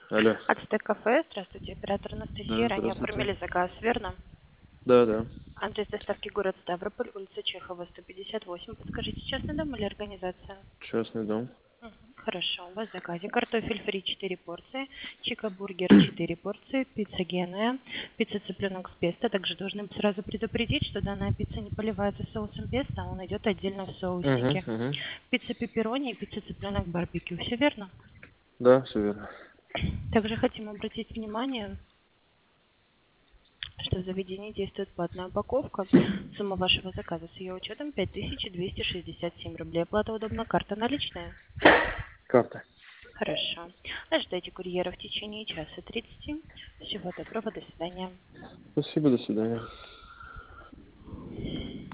Алло. Ацтек кафе, здравствуйте, оператор Анастасия, Да, ранее здравствуйте. оформили заказ, верно? Да, да. Адрес доставки город Ставрополь, улица Чехова, 158. Подскажите, частный дом или организация? Частный дом. Хорошо, у вас в заказе картофель фри 4 порции, чика-бургер 4 порции, пицца геная, пицца цыпленок с песто. Также должны сразу предупредить, что данная пицца не поливается соусом песто, а он идет отдельно в соуснике. Угу. Пицца пепперони и пицца цыпленок барбекю. Все верно? Да, все верно. Также хотим обратить внимание, что в заведении действует платная упаковка. Сумма вашего заказа с ее учетом 5267 рублей. Оплата удобна, карта наличная. Карта. Хорошо. Ожидайте курьера в течение часа 30. Всего доброго, до свидания. Спасибо, до свидания.